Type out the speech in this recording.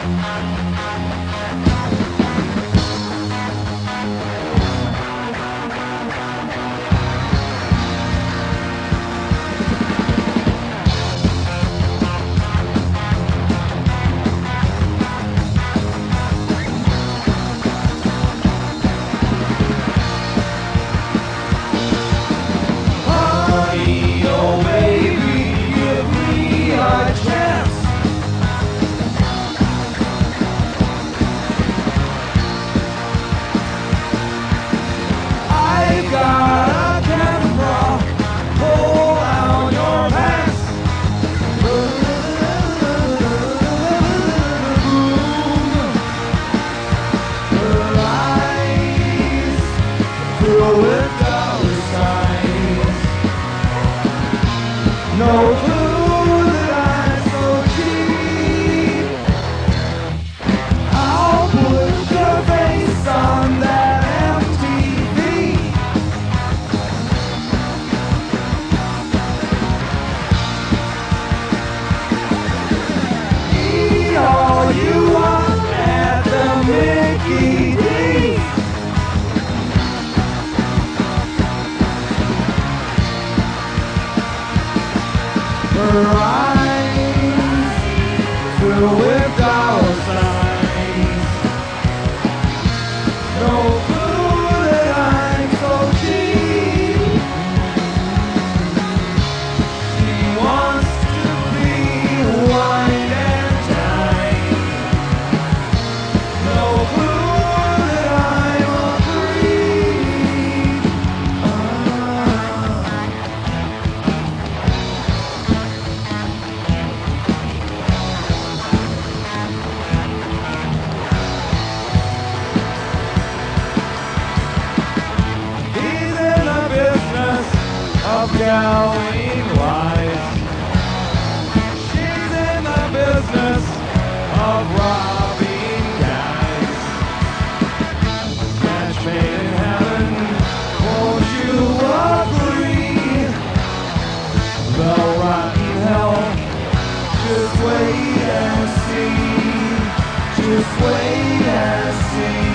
No clue that I'm so cheap. I'll put your face on that MTV. Eat all you want at the Mickey D's. Her eyes filled with dollar signs. No clue that I'm so cheap. She wants to be wine and dine. No clue that I'm a creep. He's in the business of telling lies. She's in the business of robbing guys. Match made in heaven, won't you agree? The rotten hell, just wait and see. Just wait and see.